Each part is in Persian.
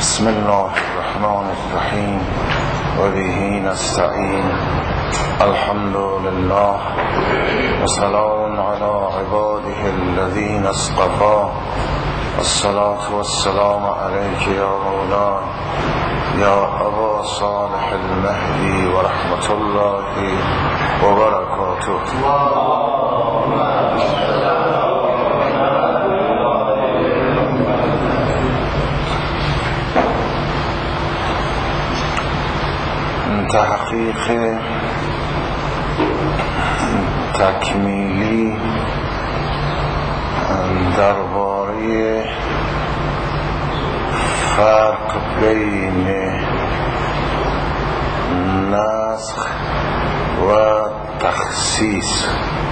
بسم الله الرحمن الرحیم و به نستعین. الحمد لله و سلام علی عباده الذین اصطفى. الصلاة والسلام علیک یا مولانا یا ابا صالح المهدی و رحمت الله و برکاته. تحقیق تکمیلی درباره فرق بین نسخ و تخصیص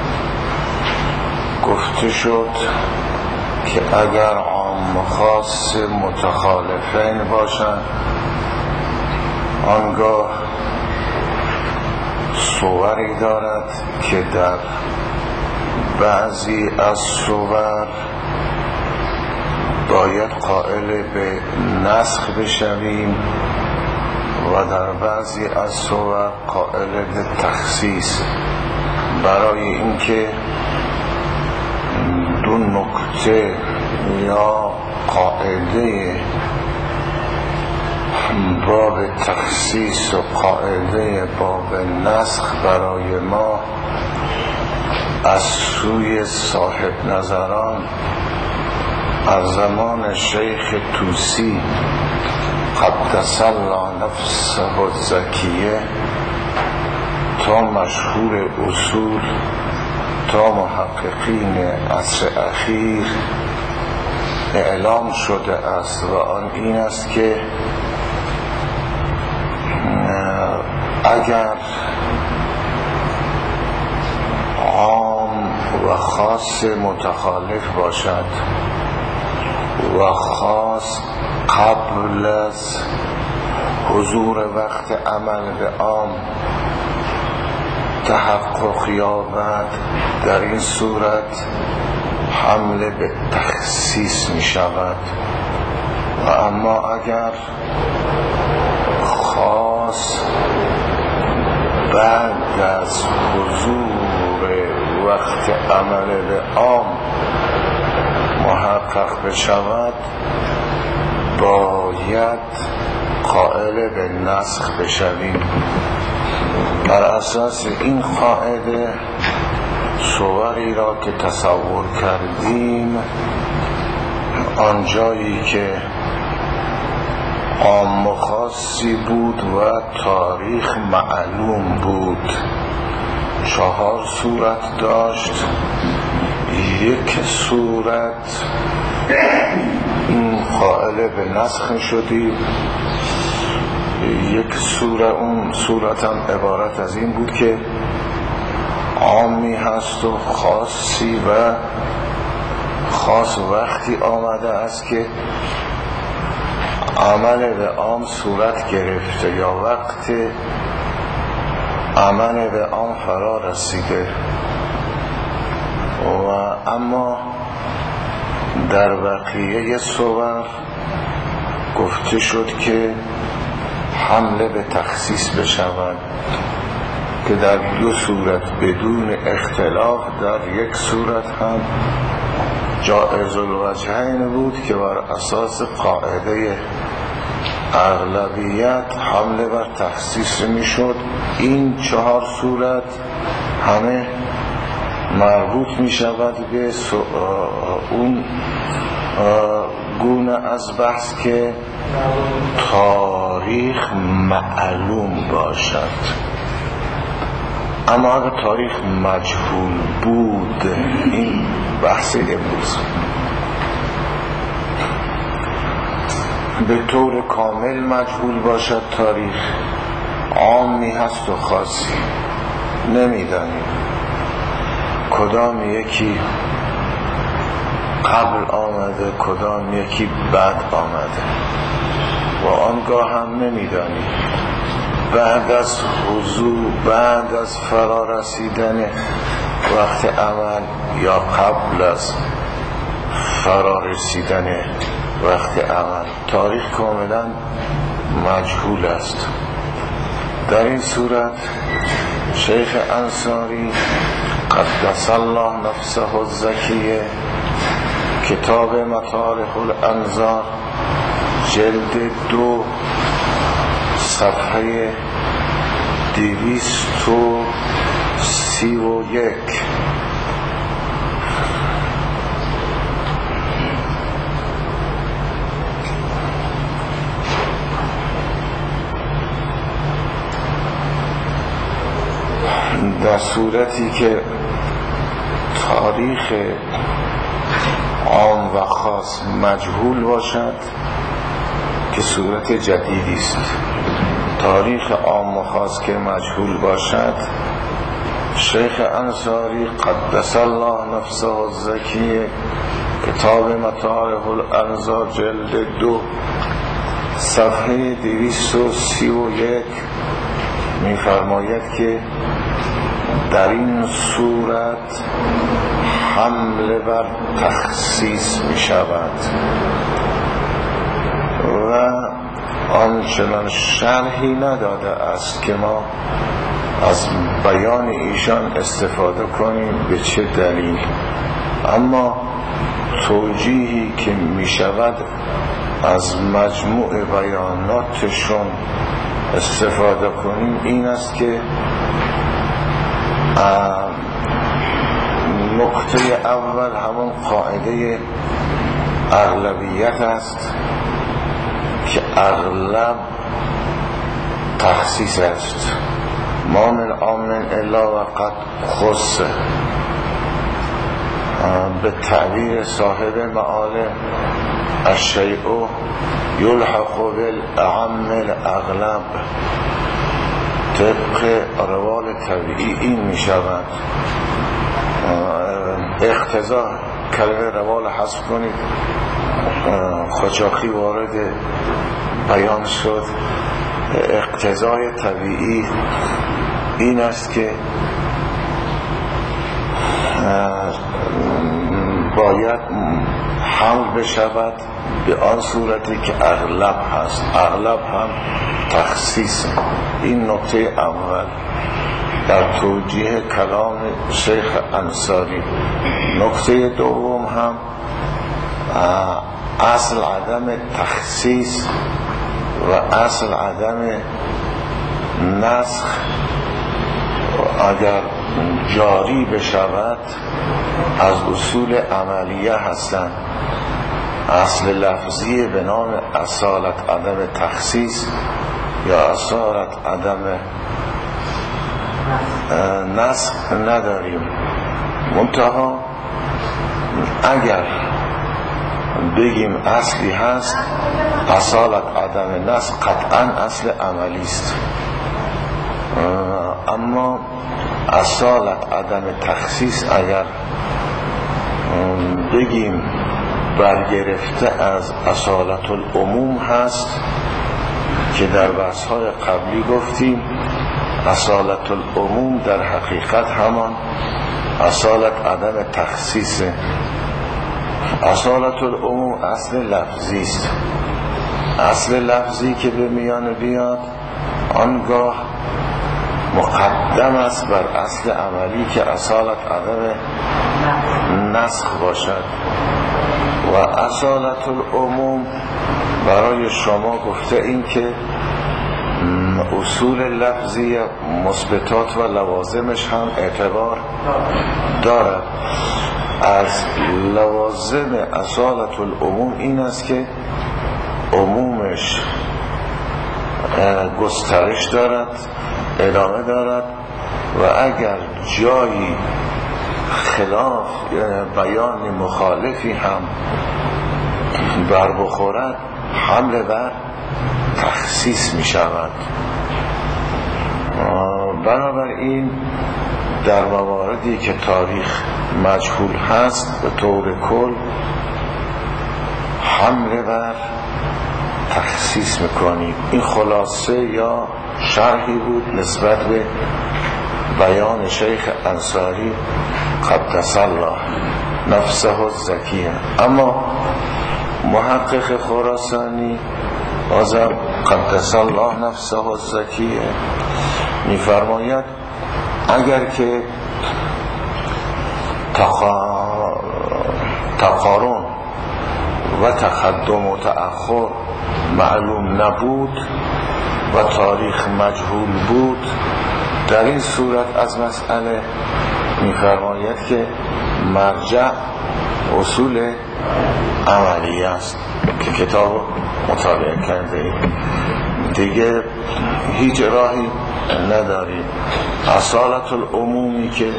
گفته شد که اگر عام و خاص متخالفین باشند آنگاه صوری دارد که در بعضی از صور باید قائل به نسخ بشویم و در بعضی از صور قائل به تخصیص، برای اینکه دو نکته یا قاعده باب تخصیص و قاعده باب نسخ برای ما از سوی صاحب نظران از زمان شیخ طوسی قدس الله نفسه الزکیه تا مشهور اصول تا محققین عصر اخیر اعلام شده است و آن این است که اگر عام و خاص متخالف باشد و خاص قبل از حضور وقت عمل به عام تحقق یابد، در این صورت حمله به تخصیص می شود. و اما اگر خاص بعد از حضور وقت عمل به عام محقق بشود باید قائل به نسخ بشویم. بر اساس این قاعده صوری را که تصور کردیم آنجایی که عام و خاصی بود و تاریخ معلوم بود 4 صورت داشت. یک صورت قائل به نسخ شدیم، یک صورت اون صورت هم عبارت از این بود که عامی هست و خاصی و خاص وقتی آمده است که عمل به عام صورت گرفته یا وقت عمل به عام فرا رسیده. و اما در بقیه صور گفته شد که حمله به تخصیص بشود که در 2 صورت بدون اختلاف در یک صورت هم جائز الوجهین بود که بر اساس قاعده اغلبیت حمله بر تخصیص می شد. این 4 صورت همه مربوط می شود به اون گونه از بحث که تاریخ معلوم باشد. اما اگر تاریخ مجهول بود، این بحث امروز به طور کامل مجهول باشد، تاریخ عامی هست و خاصی نمیدانیم کدام یکی قبل آمده کدام یکی بعد آمده و آنگاه هم نمیدانیم بعد از حضور بعد از فرا رسیدن وقت عمل یا قبل از فرا رسیدن وقت عمل. تاریخ کاملا مجهول است. در این صورت شیخ انصاری قدس الله نفسه الزکیه کتاب مطارح الانظار جلد 2 صفحه 231 در صورتی که تاریخ عام و خاص مجهول باشد که صورت جدیدی است. تاریخ عام و خاص که مجهول باشد، شیخ انصاری قدس الله نفسه الزکیه کتاب مطارح الانظار جلد 2 صفحه 231 می‌فرماید که در این صورت حمله بر تخصیص می شود و آنچنان شرحی نداده است که ما از بیان ایشان استفاده کنیم به چه دلیل، اما توجیهی که می شود از مجموع بیاناتشون استفاده کنیم این است که نکته اول همون قاعده اغلبیت است که اغلب تخصیص است. ما من عام الا وقد خص، به تعبیر صاحب معالم الشیء یلحق بالاعم الاغلب. طبق روال طبیعی این می شود. اقتضا کلمه روال حذف کنید، خاچاخی وارد بیان شد. اقتضای طبیعی این است که باید حمل بشود به آن صورتی که اغلب هست. اغلب هم تخصیص. این نکته اول در توجیه کلام شیخ انصاری. نکته دوم هم اصل عدم تخصیص و اصل عدم نسخ اگر جاری بشود از اصول عملیه هستند. اصل لفظی به نام اصالت عدم تخصیص یا اصالت عدم نسخ نداریم. منتها اگر بگیم اصلی هست، اصالت عدم نسخ قطعا اصل عملی است. اما اصالت عدم تخصیص اگر بگیم برگرفته از اصالت العموم هست که در بحث‌های قبلی گفتیم اصالت العموم در حقیقت همان اصالت عدم تخصیص. اصالت العموم اصل لفظی است. اصل لفظی که به میان بیاد آنگاه مقدم است بر اصل عملی که اصالت عدم نسخ باشد. و اصالت العموم برای شما گفته این که اصول لفظی مثبتات و لوازمش هم اعتبار دارد. از لوازم اصالت العموم این است که عمومش گسترش دارد، ادامه دارد و اگر جایی خلاف بیان مخالفی هم بر بخورد حمله بر تخصیص می شود. بنابراین در مواردی که تاریخ مجهول هست به طور کل حمله بر تخصیص میکنیم. این خلاصه یا شرحی بود نسبت به بیان شیخ انصاری قدس الله نفسه الزکیه. اما محقق خراسانی بازم قدس الله نفسه الزکیه میفرماید اگر که تقارن و تقدم و تأخر معلوم نبود و تاریخ مجهول بود، در این صورت از مسئله میفرماید که مرجع اصول عملی است که کتاب مطالعه کرده دیگه هیچ راهی نداری. اصالت العمومی که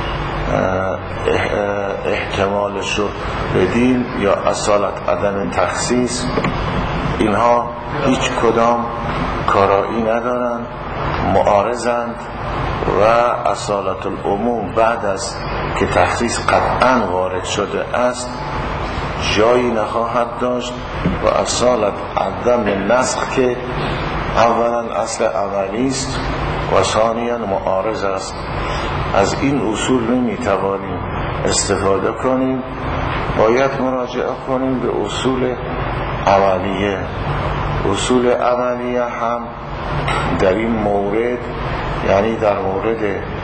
احتمالش رو بدین یا اصالت عدم تخصیص، اینها هیچ کدام کارایی ندارن، معارضند و اصالت العموم بعد از که تخصیص قطعا وارد شده است جایی نخواهد داشت و اصالت عدم نسخ که اولا اصل عملی است و ثانیا معارض است. از این اصول نمیتوانیم استفاده کنیم، باید مراجعه کنیم به اصول عملیه. اصول عملیه هم در این مورد، یعنی در مورد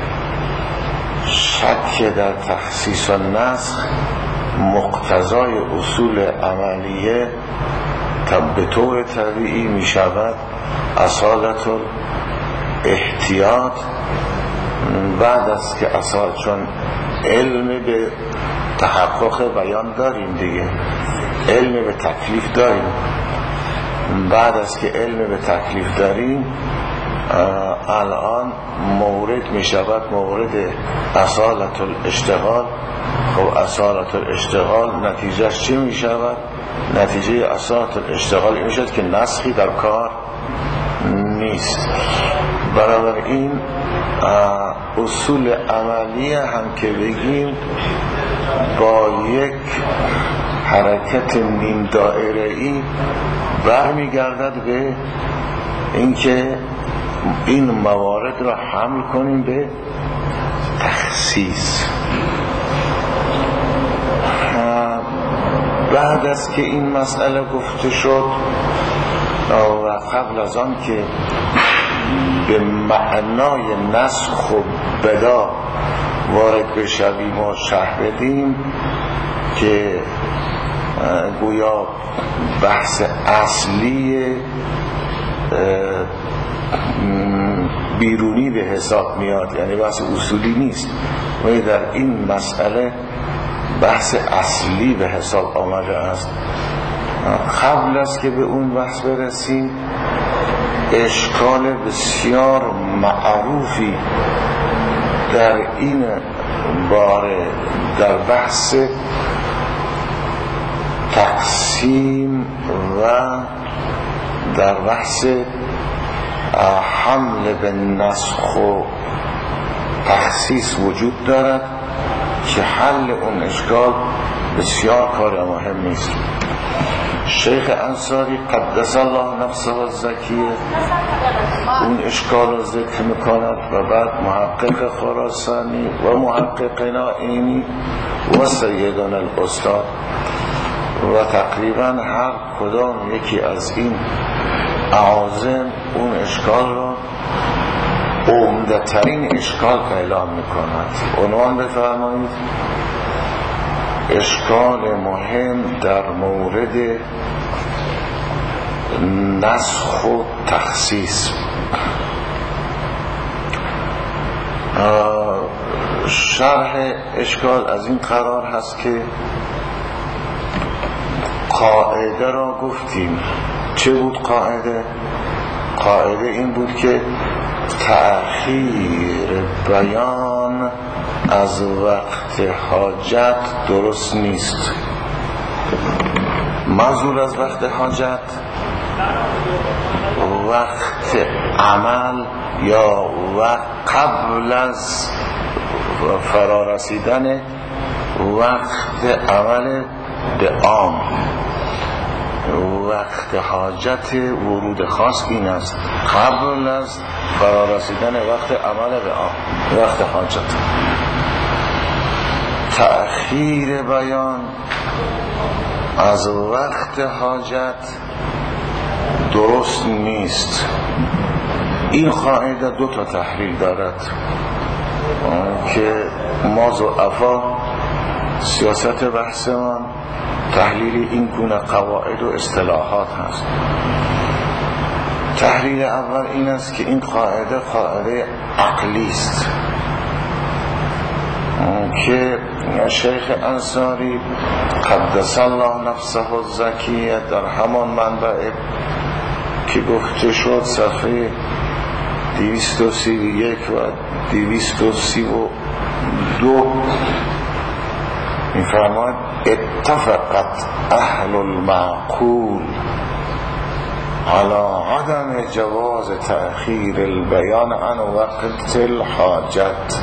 شک در تخصیص و نسخ، مقتضای اصول عملیه به طور طبیعی می شود اصالت احتیاط. بعد از که چون علم به تحقق بیان داریم دیگه، علم به تکلیف داریم، بعد از که علم به تکلیف داریم الان مورد می شود مورد اصالت الاشتغال. خب اصالت الاشتغال نتیجهش چی می شود؟ نتیجه اصالت الاشتغال این می شود که نسخی در کار نیست. بنابراین اصول عملی هم که بگیم با یک حرکت نیم دائره‌ای برمیگردد به اینکه این موارد را حمل کنیم به تخصیص. بعد از که این مسئله گفته شد و قبل از آن که به معنای نسخ و بدا وارد بشویم و شرح بدیم که گویا بحث اصلی بیرونی به حساب میاد، یعنی بحث اصولی نیست، ولی در این مسئله بحث اصلی به حساب آمده است. قبل از که به اون بحث برسیم اشکال بسیار معروفی در این باره در بحث تقسیم و در بحث حمل به نسخ و تخصیص وجود دارد که حل اون اشکال بسیار کار مهم نیست. شیخ انصاری قدس الله نفسه الزکیه اون اشکال رو ذکر میکند و بعد محقق خراسانی و محققنا اینی و سیدنا الاستاد و تقریبا هر کدام یکی از این اعاظم اون اشکال رو عمده ترین اشکال اعلام میکند. عنوان بفرمایید: اشکال مهم در مورد نسخ و تخصیص. شرح اشکال از این قرار هست که قاعده را گفتیم. چه بود قاعده؟ قاعده این بود که تأخیر بیان از وقت حاجت درست نیست. منظور از وقت حاجت وقت عمل یا وقت قبل از فرارسیدن وقت عمل به عام. وقت حاجت ورود خاص این است، قبل از فرارسیدن وقت عمل به عام وقت حاجت. تأخیر بیان از وقت حاجت درست نیست. این قاعده دو تا تحلیل دارد که ما ضعفا سیاست بحثمان تحلیل این گونه قواعد و اصطلاحات هست. تحلیل اول این است که این قاعده قاعده عقلی است که شیخ انصاری قدس الله نفسه الزکیه در همان منبع که گفته شد صفحه 231 و 232 میفرماید اتفقت اهل المعقول على عدم جواز تأخیر البیان عن وقت الحاجت.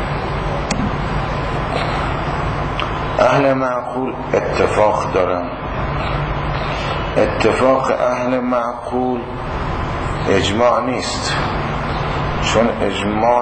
اهل معقول اتفاق دارن. اتفاق اهل معقول اجماع نیست، چون اجماع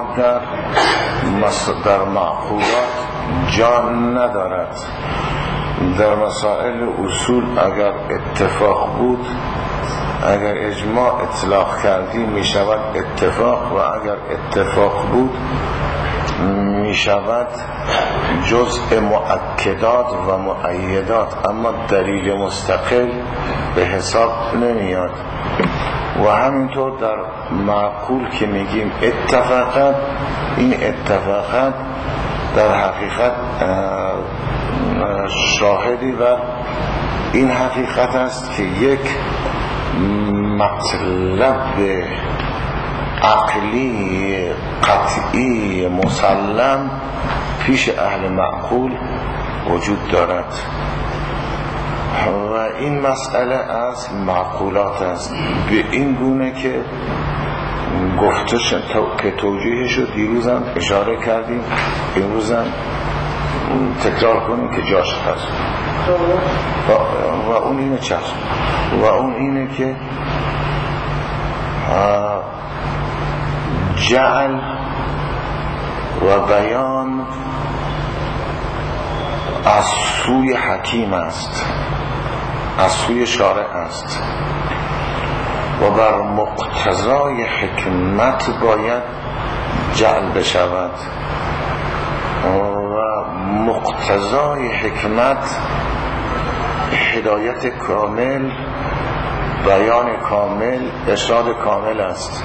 در معقولات جان ندارد. در مسائل اصول اگر اتفاق بود، اگر اجماع اطلاق کردی می شود اتفاق، و اگر اتفاق بود می شود جزء مؤکدات و مؤیدات، اما دلیل مستقل به حساب نمیاد. و همینطور در معقول که میگیم اتفاقات، این اتفاقات در حقیقت شاهدی بر این حقیقت است که یک مطلب عقلی قطعی مسلم پیش اهل معقول وجود دارد و این مسئله از معقولات است. به این گونه که گفته که توجیه شد دیروزم اشاره کردیم، امروزم تکرار کنیم که جاش هست. و اون اینه چشم، و اون اینه که جعل و بیان از سوی حکیم است، از سوی شارع است و بر مقتضای حکمت باید جعل بشود و مقتضای حکمت هدایت کامل، بیان کامل، ارشاد کامل است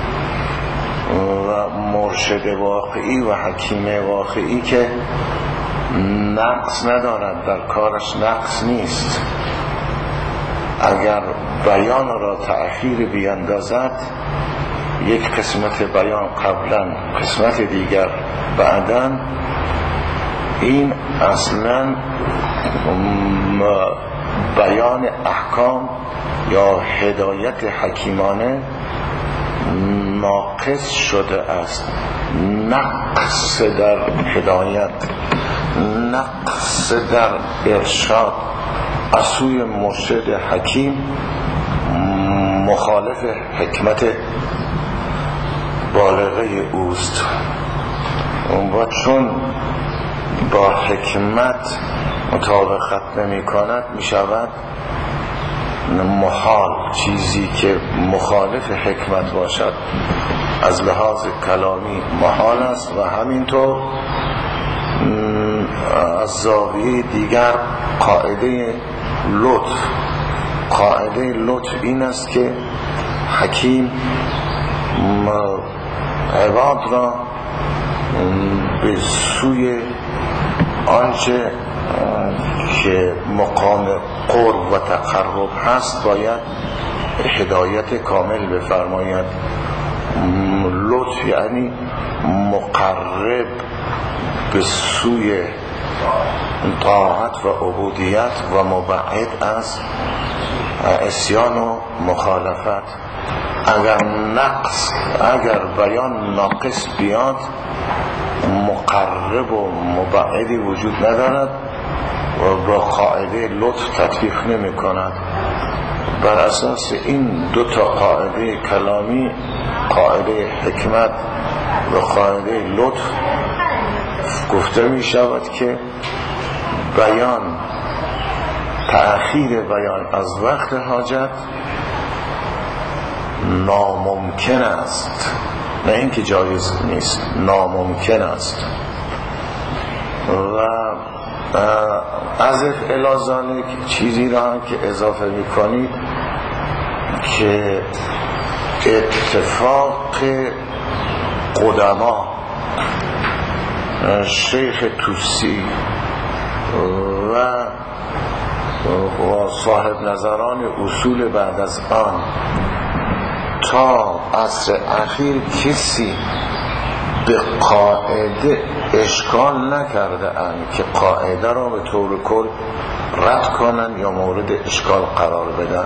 و مرشد واقعی و حکیم واقعی که نقص ندارد، در کارش نقص نیست. اگر بیان را تأخیر بیندازد، یک قسمت بیان قبلا قسمت دیگر بعداً، این اصلا بیان احکام یا هدایت حکیمانه ناقص شده است. نقص در هدایت، نقص در ارشاد از سوی مرشد حکیم مخالف حکمت بالغه اوست و چون با حکمت مطابقت نمی کند می شود محال. چیزی که مخالف حکمت باشد از لحاظ کلامی محال است. و همینطور از زاویه دیگر قاعده لطف این است که حکیم عباد را به سوی آنچه که مقام قرب و تقرب هست باید هدایت کامل بفرماید. لطف یعنی مقرب به سوی طاعت و عبودیت و مبعد از عصیان و مخالفت. اگر بیان ناقص بیاد، مقرب و مبعدی وجود ندارد و با قاعده لطف تطبیق نمی کند. بر اساس این دو تا قاعده کلامی، قاعده حکمت و قاعده لطف، گفته می شود که بیان تأخیر بیان از وقت حاجت ناممکن است، نه اینکه جایز نیست، ناممکن است. و اضف الی ذلک چیزی را هم که اضافه میکنید که اتفاق قدما شیخ توسی و صاحب نظران اصول بعد از آن تا عصر اخیر کسی به قاعده اشکال نکرده اند که قاعده را به طور کل رد کنن یا مورد اشکال قرار بدن.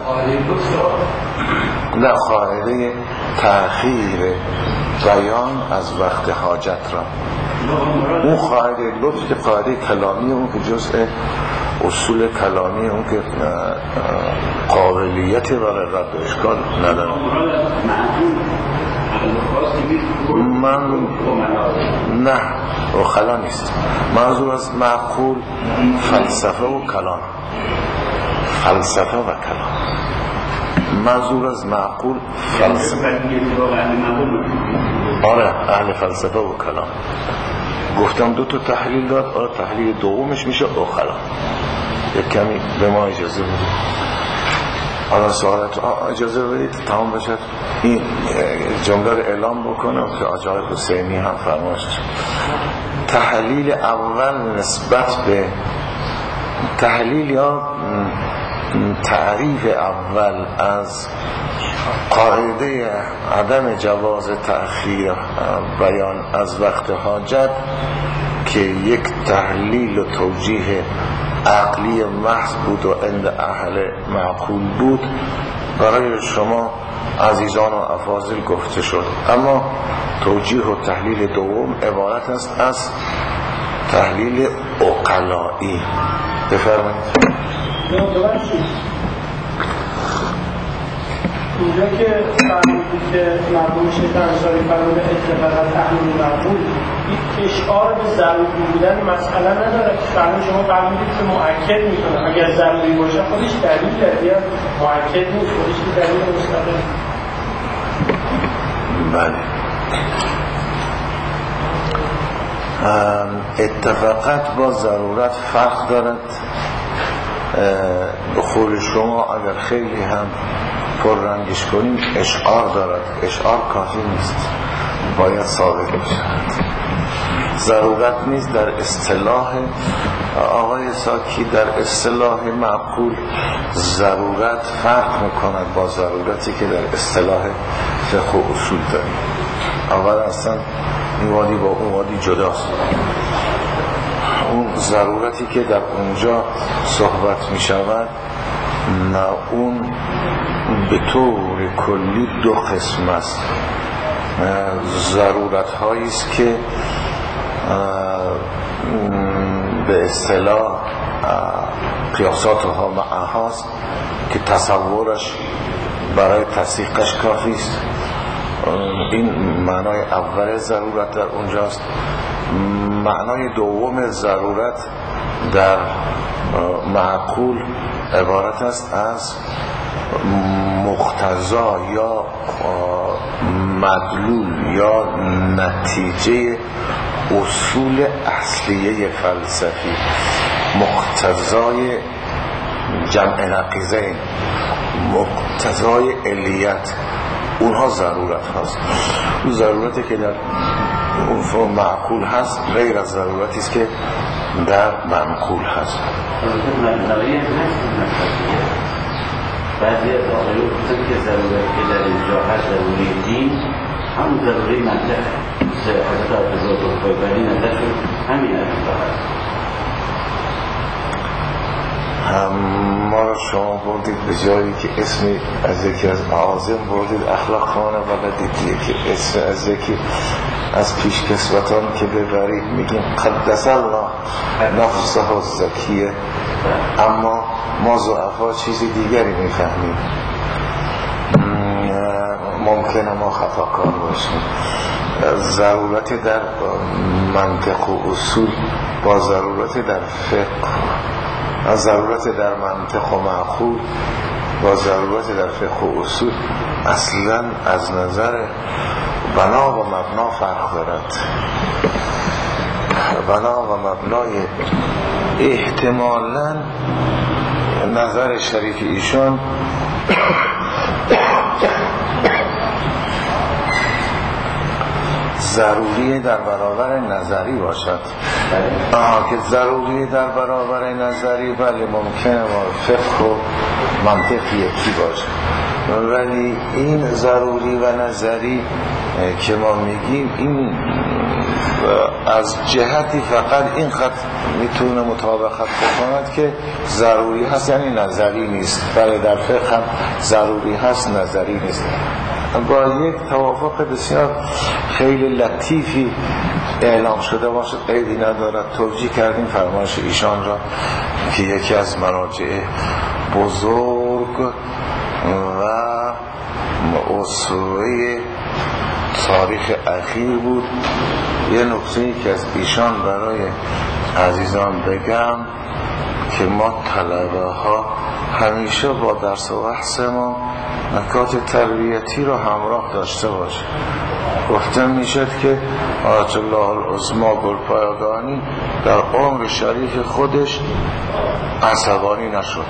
نه، قاعده تأخیر بیان از وقت حاجت را، اون قاعده لطف قاعده کلامی، اون که جزء اصول کلامی، اون که قابلیت برای رد اشکال نداره. من نه اخلا نیست، منظور از معقول فلسفه و کلام، فلسفه و کلام، منظور از معقول فلسفه. آره، اهل فلسفه و کلام. گفتم دو تا تحلیل داد، آره تحلیل دومش میشه اخلا. یک کمی به ما اجازه بدید. حالا سوالت اجازه بدید تمام بشه این جمله رو اعلام بکنم که آقای حسینی هم فرمایش. تحلیل اول نسبت به تحلیل یا تعریف اول از قاعده عدم جواز تأخیر بیان از وقت حاجت که یک تحلیل و توجیه عقلی محض بود و عند اهل معقول بود، برای شما عزیزان و افاضل گفته شد. اما توجیه و تحلیل دوم عبارت است از تحلیل عقلایی. بفرمایید. اینجا که فرمودید که مرحوم شیخ انصاری فرموده اتفاقا تحلیل معقول، این اشعار به ضروری بودن مسئله نداره. فرمون شما فرمودید که مؤکد میکنه، اگر ضروری باشه خودش دلیل داره، یا مؤکد نیست خودش که دلیل مستقل. بله، اتفاقات با ضرورت فرق دارد. بخور شما اگر خیلی هم پررنگش کنیم اشعار دارد، اشعار کافی نیست، باید ثابت بشود. ضرورت نیست در اصطلاح آقای ساکی، در اصطلاح معقول ضرورت فرق میکند با ضرورتی که در اصطلاح فقه و اصول داریم. اول اصلا این وادی با اون وادی جداست. اون ضرورتی که در اونجا صحبت می شود، نه، اون به طور کلی دو قسم است. ضرورت هایی است که به اصطلاح قیاساتها معهاست که تصورش برای تصدیقش کافی است. این معنای اول ضرورت در اونجاست. معنای دوم ضرورت در معقول عبارت است از مقتضا یا مدلول یا نتیجه اصول اصلیه فلسفی، مقتضای جمع نقیضین، مقتضای علیت، اونها ضرورت هست. اون ضرورتی که در اون فرم معقول هست غیر از ضرورتی است که در منقول هست. بعضی از آقایون گفتن که ضرورتی که در اینجا هست ضروری دین همون ضروری منطق حضرت حافظ الخویبری نظرشون همین هست. ما را شما بردید به جایی که اسمی از یکی از اعاظم بردید، اخلاق خانه بلدید که اسم از یکی از پیشکسوتان که ببرید میگیم قدس الله نفسه الزکیه، اما ما ضعفا چیزی دیگری میفهمیم. ممکنه ما خطاکار باشیم. ضرورت در منطق و اصول با ضرورت در فقه از ضرورت در منطق و معقول با ضرورت در فقه و اصول اصلا از نظر بنا و مبنا فرق دارد. بنا و مبنای احتمالاً نظر شریف ایشون ضروری در برابر نظری باشد. که ضروری در برابر نظری بله ممکنه با فقه و منطق یکی باشه، ولی این ضروری و نظری که ما میگیم این از جهتی فقط این خط میتونه مطابقت بکند که ضروری هست یعنی نظری نیست، بله در فقه هم ضروری هست نظری نیست. با یک توافق بسیار خیلی لطیفی اعلام شده باشه، قیدی ندارد. توجیه کردیم فرمایش ایشان را که یکی از مراجع بزرگ و اسوه تاریخ اخیر بود. یه نکته‌ای که از ایشان برای عزیزان بگم که ما طلبه ها همیشه با درس و بحث ما نکات تربیتی رو همراه داشته باشه. گفته میشد که آیت الله العظمی گلپایگانی در عمر شریف خودش عصبانی نشد،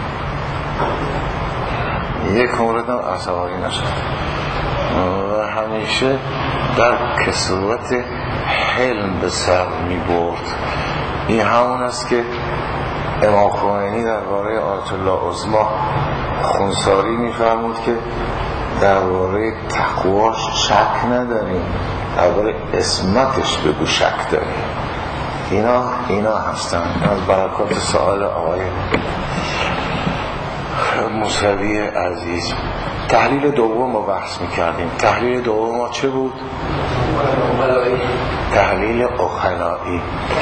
یک مورد هم عصبانی نشد و همیشه در کسوت حلم به سر می برد. این همون است که امام خمینی درباره آیت الله العظمی خونساری می‌فرمود که درباره تقواش شک نداریم، درباره عصمتش بگو شک داریم. اینا هستن از برکات سوال آقای موسوی عزیز. تحلیل دوم رو بحث می‌کردیم. تحلیل دوم ما چه بود؟ تحلیل عقلایی.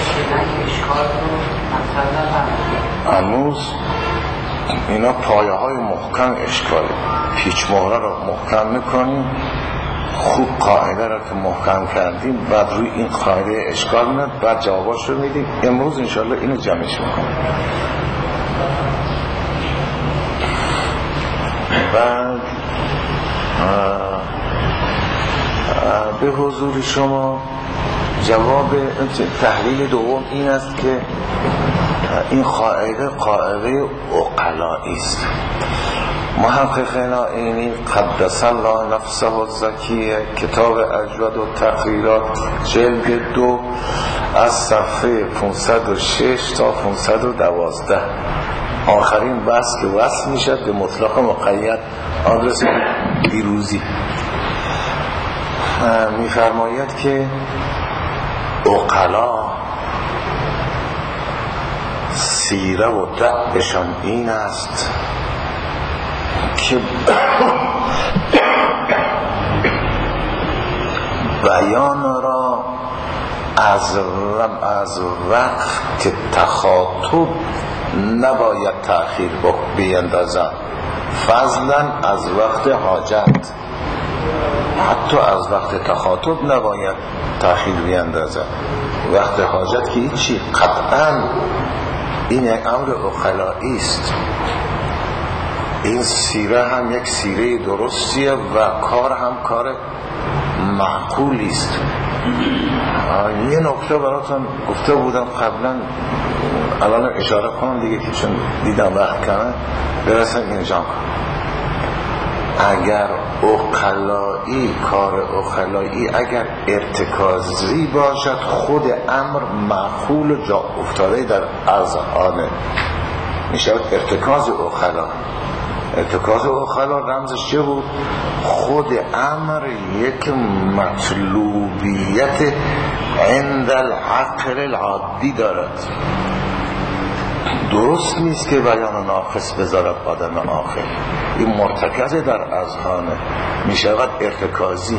هنوز اینا پایه های محکم اشکاله، پیچ مهره رو محکم میکنیم، خوب قاعده رو که محکم کردیم بعد روی این قاعده اشکال میاد، بعد جواباش رو میدیم. امروز انشالله اینو جمعش میکنیم. بعد به حضور شما جواب تحلیل دوم این است که این قاعده عقلایی است. محقق نائینی قدس الله نفسه الزکیه کتاب اجود و تقریرات جلد 2 از صفحه 506 تا 512 آخرین بحث که وصل میشد به مطلق مقید آدرس دیروزی میفرماید که عقلا سیره و دعشان این است که بیان را از وقت تخاطب نباید تأخیر بیندازند، فضلا از وقت حاجت. حتی از وقت تخاطب نباید تأخیر بیندازند، وقت حاجت که هیچی. قطعا این یک امر عقلایی است. این سیره هم یک سیره درستیه و کار هم کار معقولی است. یه نکته براتون گفته بودم قبلا، الان اشاره کنم دیگه که چون دیدم وقت کنم برسم اینجا کنم. اگر عقلایی، کار عقلایی اگر ارتکازی باشد، خود امر معقول و جا افتاده در اذهان میشه ارتکاز عقلا. ارتکاز عقلا رمزش چه بود؟ خود امر یک مطلوبیت عند العقل العادی دارد. درست نیست که بیان ناقص بذارد آدم عاقل. این مرتکز در اذهانه، می شود ارتکازی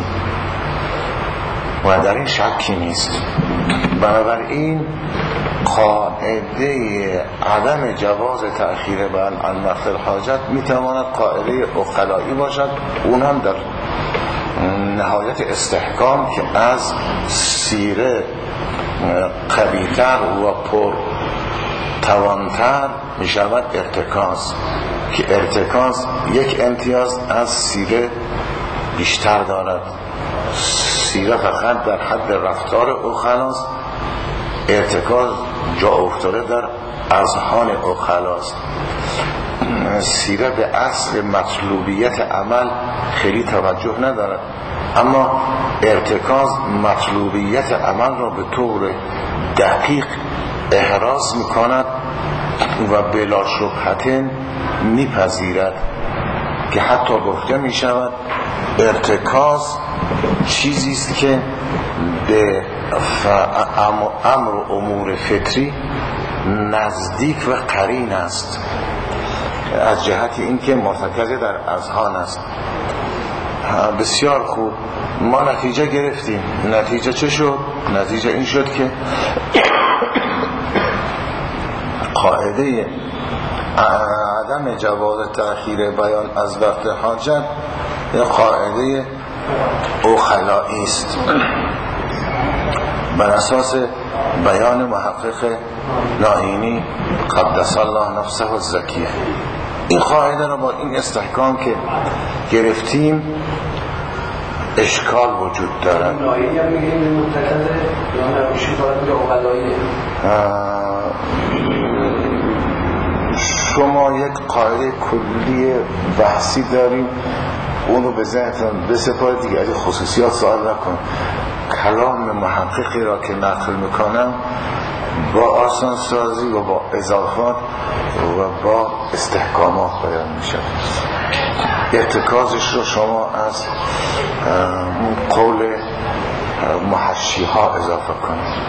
و در این شکی نیست. بنابراین قاعده عدم جواز تأخیر بیان عن وقت الحاجت می تواند قاعده عقلایی باشد، اون هم در نهایت استحکام که از سیره قوی‌تر و پر توانتر می شود ارتکاز، که ارتکاز یک امتیاز از سیره بیشتر دارد. سیره فقط در حد رفتار اخلاست، ارتکاز جا افتاده در اذهان اخلاست. سیره به اصل مطلوبیت عمل خیلی توجه ندارد، اما ارتکاز مطلوبیت عمل را به طور دقیق احراز میکند و بلا شبهه میپذیرد، که حتی گفته میشود ارتکاز چیزی است که به امر و امور فطری نزدیک و قرین است، از جهت اینکه مرتکز در اذهان است. بسیار خوب، ما نتیجه گرفتیم. نتیجه چه شد؟ نتیجه این شد که قاعده عدم جواز تأخیر بیان از وقت حاجت یک قاعده اخلائی است، بر اساس بیان محقق نائینی قدس الله نفسه الزکیه. این قاعده را با این استحکام که گرفتیم اشکال وجود دارد. نائینی هم میگیم متکده یا نمیشه فرات به اخلائی. شما یک قاعده کلی بحثی داریم، اونو به ذهنتون بسپارید دیگه، از خصوصیات سوال نکن. کلام محققی را که نقل میکنم با آسان سازی و با اضافات و با استحکامات بیان میشه. ارتکازش رو شما از قول محشی ها اضافه کنید.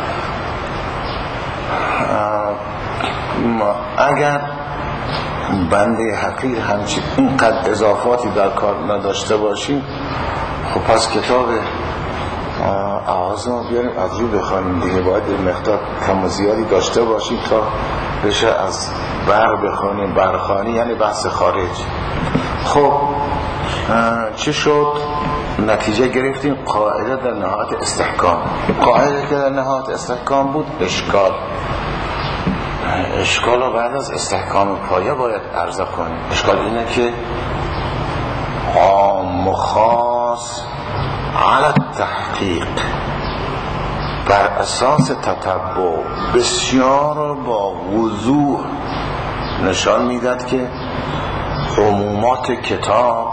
اگر بنده حقیر همچین اینقدر اضافاتی در کار نداشته باشیم، خب پس کتاب آغازم بیاریم از رو بخوانیم دیگه. باید مقدار کم و زیادی داشته باشیم تا بشه از بر بخوانیم. برخوانی یعنی بحث خارج. خب چه شد؟ نتیجه گرفتیم قاعده در نهایت استحکام. قاعده که در نهایت استحکام بود اشکال رو بعد از استحکام پایه باید عرضه کنیم. اشکال اینه که عام و خاص علی تحقیق بر اساس تتبع بسیار با وضوح نشان میداد که عمومات کتاب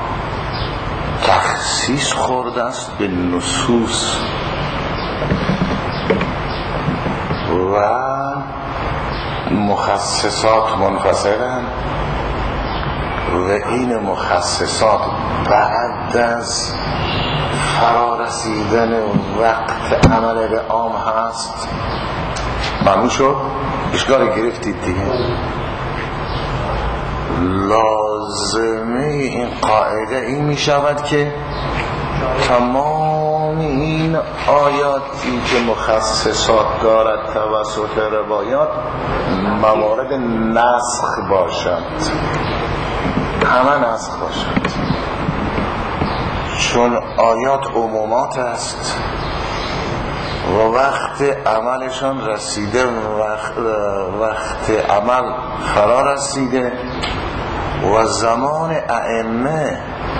تخصیص خورده است به نصوص و مخصصات منفصلن، و این مخصصات بعد از فرارسیدن وقت عمل به عام هست. معلوم شد؟ اشکال گرفتید دیگه. لازمه این قاعده این می شود که تمام این آیاتی که مخصصات دارد توسط روایات موارد نسخ باشند، همه نسخ باشند، چون آیات عمومات است و وقت عملشان رسیده، وقت عمل فرا رسیده و زمان ائمه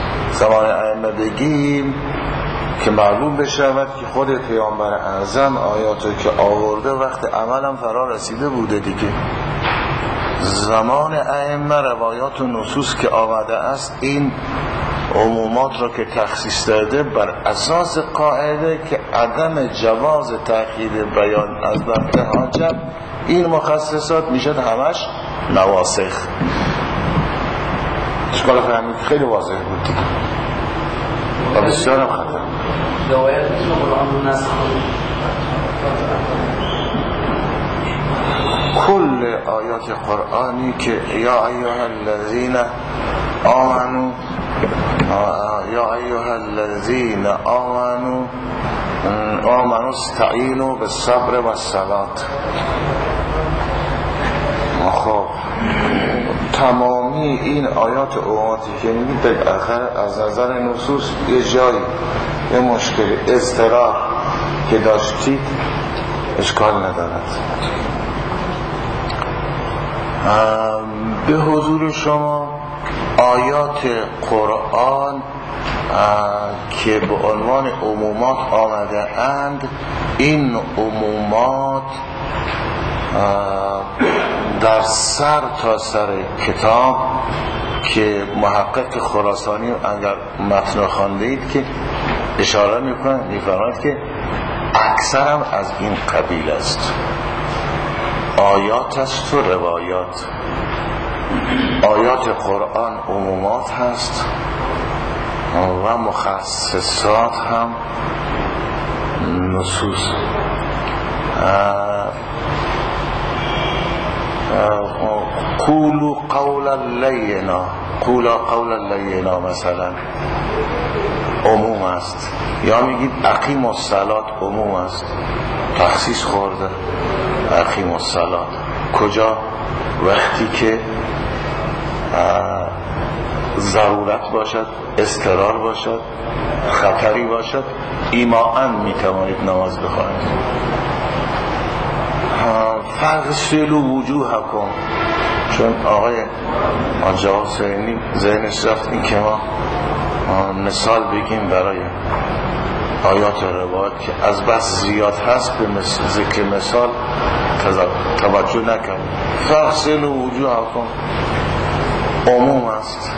بگیم که معلوم بشود که خود پیامبر اعظم آیاتی که آورده وقت عملم فرا رسیده بوده دیگه. زمان ائمه روایات و نصوص که آمده است این عمومات را که تخصیص داده بر اساس قاعده که عدم جواز تأخیر بیان از وقت حاجت، این مخصصات میشد همش نواسخ. اشکال فهمید؟ خیلی واضح بود دیگه و بسیار هم خطر. روایت میتونه قرآن رو نسخ کل آیات قرآنی که یا ایها الذین آمنوا استعینوا بالصبر والصلاة، خب تمامی این آیات عمومی که میگید در آخر از نظر نصوص یه جایی یه مشکل اضطرار که داشتید اشکال ندارد. به حضور شما آیات قرآن که به عنوان عمومات آمده اند، این عمومات در سر تا سر کتاب که محقق خراسانی اگر متن خوانده اید که اشاره می‌فرماید که اکثرم از این قبیل است. آیات است و روایات. آیات قرآن عمومات هست و مخصصات هم نصوص. قولوا قولا لینا، قولا قولا لینا مثلا عموم است، یا میگید اقیم الصلاة عموم است، تخصیص خورده اقیم الصلاة. کجا؟ وقتی که ضرورت باشد، اضطرار باشد، خطری باشد، ایماءً میتوانید نماز بخوانید. فاغسلوا وجوهکم، چون آقای آنجا حسینی ذهنش رفت این که ما مثال بگیم برای آیات روایت که از بس زیاد هست به ذکر مثال توجه نکن. فاغسلوا وجوهکم عموم است،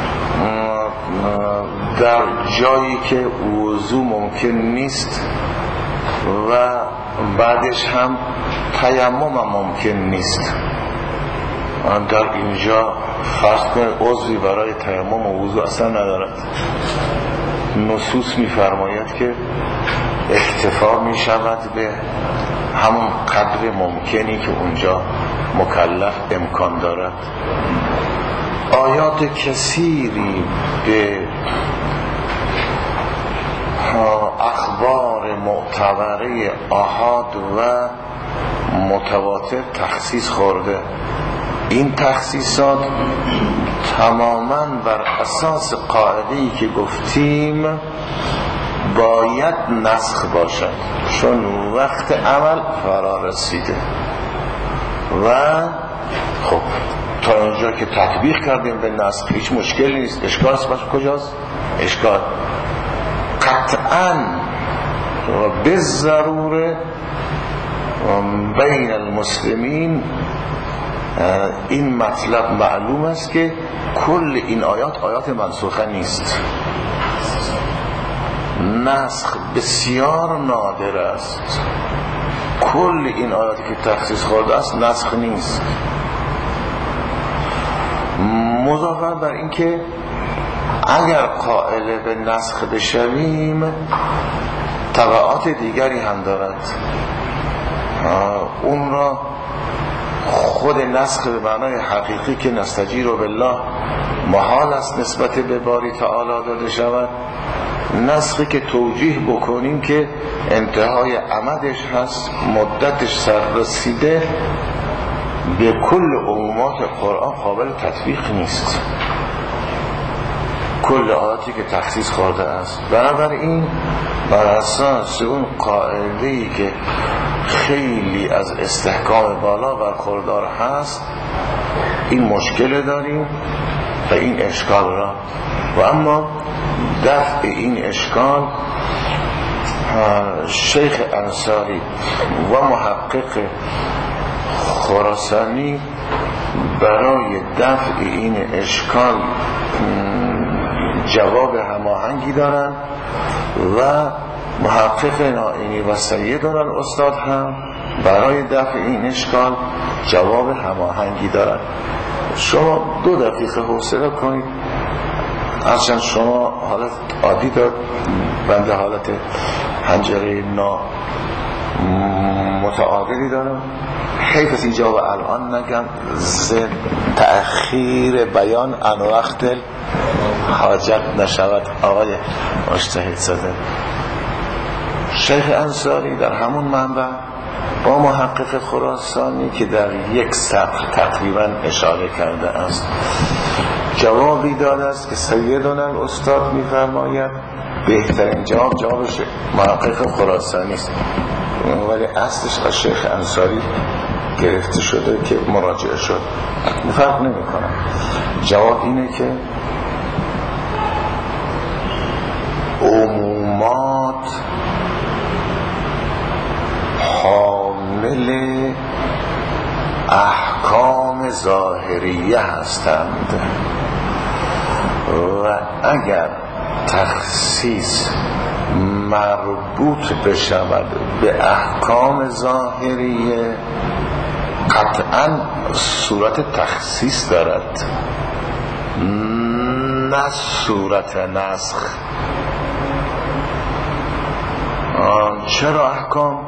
در جایی که وضو ممکن نیست و بعدش هم تیمم ممکن نیست. در اینجا فرض کنید عضوی برای تیمم و وضو اصلا ندارد، نصوص می‌فرماید که اکتفا می‌شود به همون قدر ممکنی که اونجا مکلف امکان دارد. آیات کثیری به اخبار معتبره آحاد و متواتر تخصیص خورده. این تخصیصات تماما بر اساس قاعده‌ای که گفتیم باید نسخ باشد، چون وقت عمل فرا رسیده. و خب تا اینجا که تطبیق کردیم به نسخ هیچ مشکلی نیست. اشکال کجاست؟ اشکال قطعاً و به ضروره بین المسلمین این مطلب معلوم است که کل این آیات منسوخه نیست. نسخ بسیار نادر است. کل این آیاتی که تخصیص خورده است نسخ نیست. مضافاً بر این که اگر قائل به نسخ بشویم تبعات دیگری هم دارد. اون را خود نسخ به معنای حقیقی که نستجیر بالله محال است نسبت به باری تعالی داده شود، نسخی که توجیه بکنیم که انتهای عمدش هست، مدتش سر رسیده، به کل عمومات قرآن قابل تطبیق نیست. کل آیاتی که تخصیص خورده است. بنابراین بر اساس اون قاعده‌ای که خیلی از استحکام بالا برخوردار هست این مشکل داریم و این اشکال را. و اما دفع این اشکال شیخ انصاری و محقق خراسانی برای دفع این اشکال جواب هماهنگی دارن و محقق نائینی و سیدنا الاستاد هم برای دفع این اشکال جواب هماهنگی دارن. شما 2 دقیقه حوصله کنید، هرچند شما حالت عادی دار، بنده حالت حنجره متعادلی دارم. حیف از اینجا و الان نگم تأخیر بیان عن وقت حاجت نشود. آقای مجتهد زاده شیخ انصاری در همون منبع با محقق خراسانی که در 1 سطر تقریبا اشاره کرده است جوابی داده است که سیدنا الاستاد می‌فرماید بهترین جوابش محقق خراسانی است، ولی اصلش از شیخ انصاری گرفته شده که مراجعه شد، فرق نمی کنه. جواب اینه که عمومات حامل احکام ظاهریه هستند و اگر تخصیص مربوط بشود به احکام ظاهریه قطعا صورت تخصیص دارد نه صورت نسخ. چرا احکام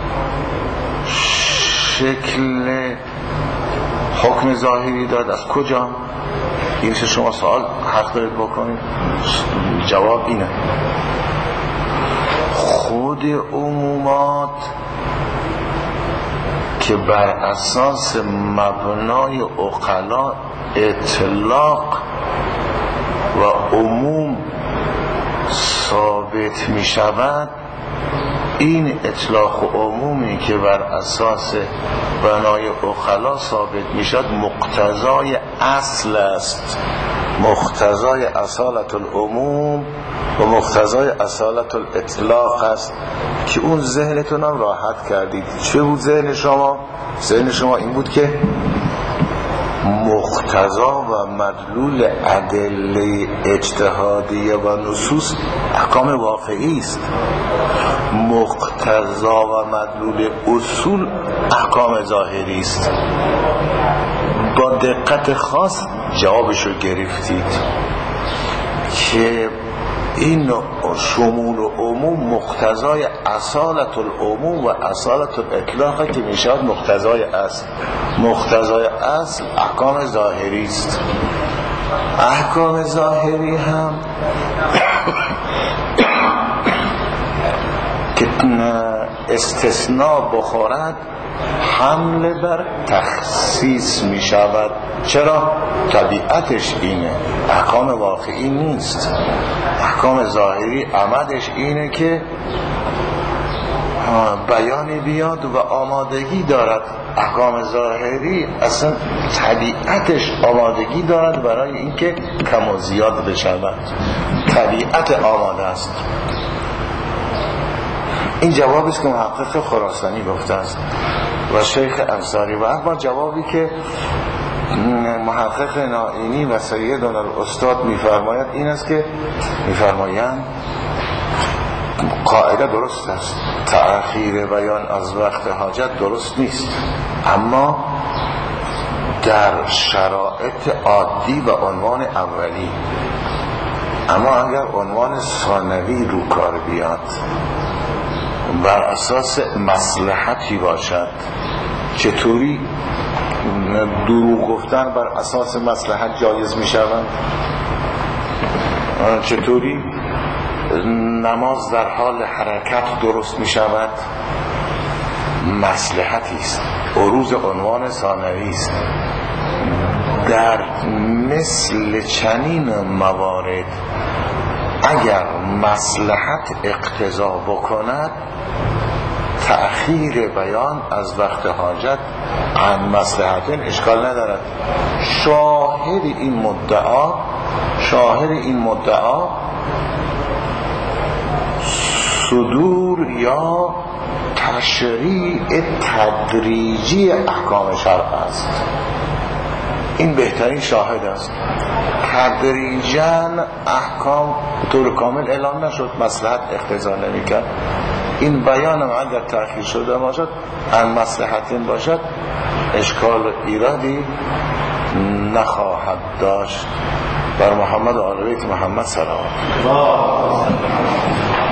شکل حکم ظاهری داد؟ از کجا؟ این که شما سوال حق دارید بکنید. جواب اینه خود عمومات که بر اساس مبنای عقلا اطلاق و عموم ثابت می شود، این اطلاق و عمومی که بر اساس بنای عقلا ثابت می شود مقتضای اصل است، مقتضای اصالت العموم و مقتضای اصالت الاطلاق است که اون ذهنتون هم راحت کردید. چه بود ذهن شما؟ ذهن شما این بود که مقتضا و مدلول ادله اجتهادیه و نصوص احکام واقعی است، مقتضا و مدلول اصول احکام ظاهری است. با دقت خاص جوابشو گرفتید که این شمول و عموم مقتضای اصالت العموم و اصالت الاطلاق که میشود مقتضای اصل. مقتضای اصل احکام ظاهری است. احکام ظاهری هم که استثناء بخورد حمل بر تخصیص می شود. چرا؟ طبیعتش اینه، احکام واقعی نیست. احکام ظاهری عمدش اینه که بیانی بیاد و آمادگی دارد. احکام ظاهری اصلا طبیعتش آمادگی دارد برای اینکه کم و زیاد بشود، طبیعت آماده است. این جوابی است که محقق خراسانی گفته است و شیخ انصاری. و اما جوابی که محقق نائینی و سیدنا الاستاد میفرماید این است که میفرمایند قاعده درست است، تأخیر بیان از وقت حاجت درست نیست، اما در شرایط عادی و عنوان اولی. اما اگر عنوان ثانوی رو کار بیاد بر اساس مصلحتی باشد، چطوری دروغ گفتن بر اساس مصلحت جایز می شود؟ چطوری نماز در حال حرکت درست می شود؟ مصلحتی است، عروض عنوان ثانوی است. در مثل چنین موارد اگر مصلحت اقتضا بکند تأخیر بیان از وقت حاجت عن مصلحتین اشکال ندارد. شاهد این مدعا صدور یا تشریع تدریجی احکام شرع است. این بهترین شاهد است. تدریجاً احکام طور کامل اعلام نشد، مصلحت اقتضا نمی‌کرد. این بیان هم اگر تأخیر شده باشد عن مصلحتین باشد اشکال و ایرادی نخواهد داشت. بر محمد و آل بیت محمد صلوات.